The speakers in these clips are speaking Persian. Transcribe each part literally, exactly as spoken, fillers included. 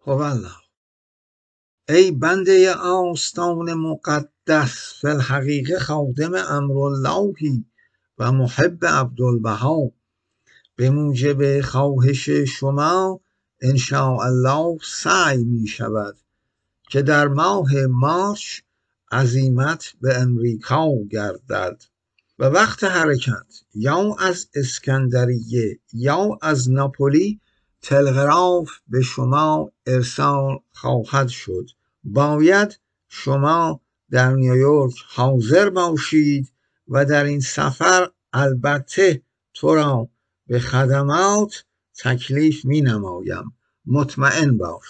الله. ای بنده آستان مقدس، فی الحقیقه خادم امراللهی و محب عبدالبها. به موجب خواهش شما انشاءالله سعی می شود که در ماه مارچ عزیمت به امریکا گردد و وقت حرکت یا از اسکندریه یا از ناپولی تلگراف به شما ارسال خواهد شد. باید شما در نیویورک حاضر باشید و در این سفر البته تو را به خدمات تکلیف می نمایم، مطمئن باش.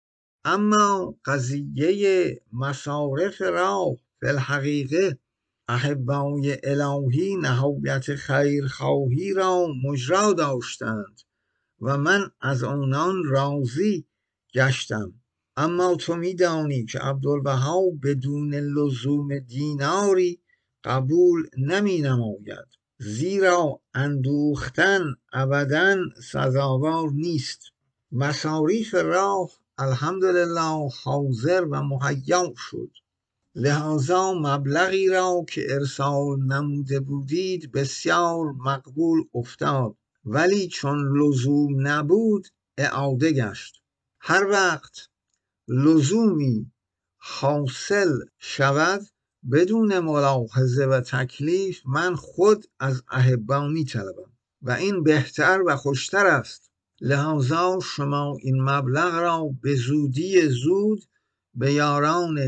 اما قضیه مصارف راه فی الحقیقه احبای الهی نهایت خیرخواهی را مجرا داشتند و من از آنان راضی گشتم. اما تو می دانی که عبدالبها بدون لزوم دیناری قبول نمی نماید، زیرا اندوختن ابداً سزاوار نیست. مصاریف راه الحمدلله حاضر و مهیا شد، لذا مبلغی را که ارسال نموده بودید بسیار مقبول افتاد، ولی چون لزوم نبود اعاده گشت. هر وقت لزومی حاصل شود بدون ملاحظه و تکلیف من خود از احبا می طلبم و این بهتر و خوشتر است. لذا شما این مبلغ را به زودی زود به یاران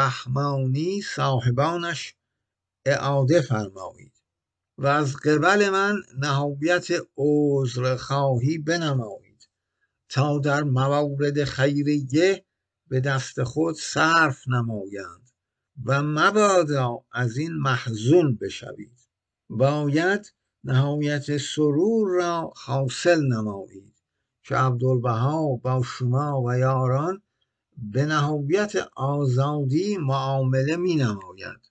رحمانی صاحبانش اعاده فرمایید و از قبل من نهایت عذرخواهی بنمایید تا در موارد خیریه به دست خود صرف نمایند و مبادا از این محزون بشوید. باید نهایت سرور را حاصل نمایید که عبدالبها با شما و یاران به نهایت آزادی معامله می نماید.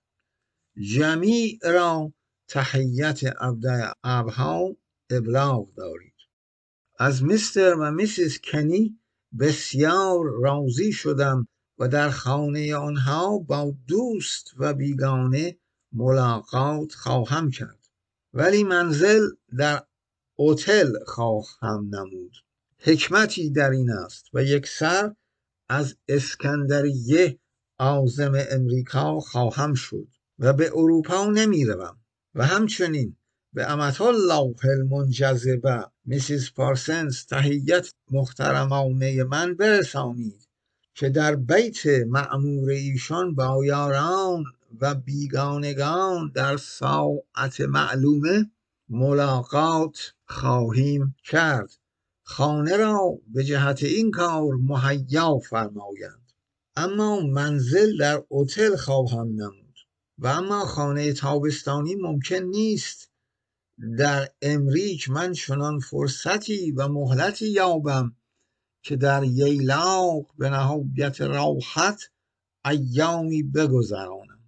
جمیع را تحیت عبدالبها ابلاغ دارید. از میستر و میسیس کنی بسیار راضی شدم و در خانه آنها با دوست و بیگانه ملاقات خواهم کرد، ولی منزل در هتل خواهم نمود. حکمتی در این است و یک سر از اسکندریه عازم امریکا خواهم شد و به اروپا نمی روم و همچنین به امت الله المنجذبه میسیس پارسنز تحیت محترمانه من برسانید که در بیت معمور ایشان با یاران و بیگانگان در ساعت معلومه ملاقات خواهیم کرد. خانه را به جهت این کار مهیا فرمایند. اما منزل در هتل خواهم نمود و اما خانه تابستانی ممکن نیست. در امریک من چنان فرصتی و مهلتی یابم که در ییلاق به نهایت راحت ایامی بگذرانم.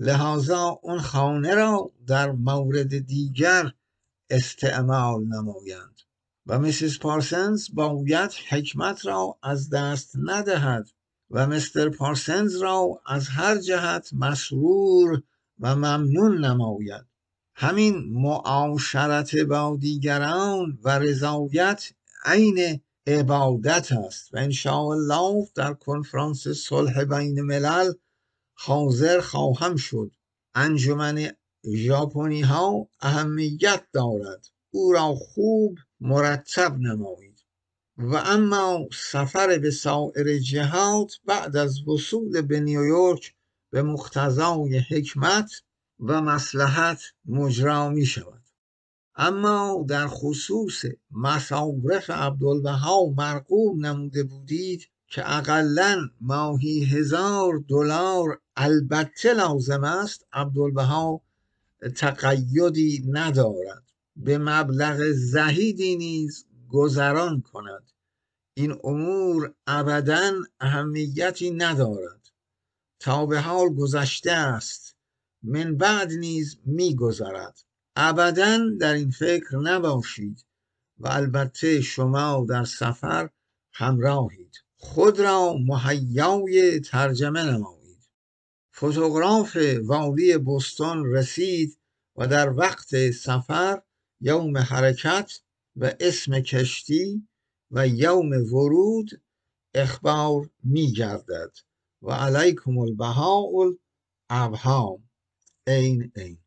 لذا اون خانه را در مورد دیگر استعمال نمایند و میسیس پارسنز باید حکمت را از دست ندهد و مستر پارسنز را از هر جهت مسرور و ممنون نماید. همین معاشرت با دیگران و رضایت عین عبادت است و انشاءالله در کنفرانس صلح بین ملل حاضر خواهم شد. انجمن ژاپنی ها اهمیت دارد، او را خوب مرتب نمایید. و اما سفر به سایر جهات بعد از وصول به نیویورک به مقتضای حکمت و مصلحت مجرا می شود. اما در خصوص مصارف عبدالبها مرغوب نموده بودید که اقلاً ماهی هزار دلار البته لازم است. عبدالبها تقیدی ندارد، به مبلغ زهیدی نیز گذران کند. این امور ابداً اهمیتی ندارد، تا به حال گذشته است، من بعد نیز می گذرد. ابداً در این فکر نباشید و البته شما در سفر همراهید. خود را مهیای ترجمه نمایید. فوتوگراف والی بوستون رسید و در وقت سفر یوم حرکت و اسم کشتی و یوم ورود اخبار می گردد و علیکم البهاء الابهام. این این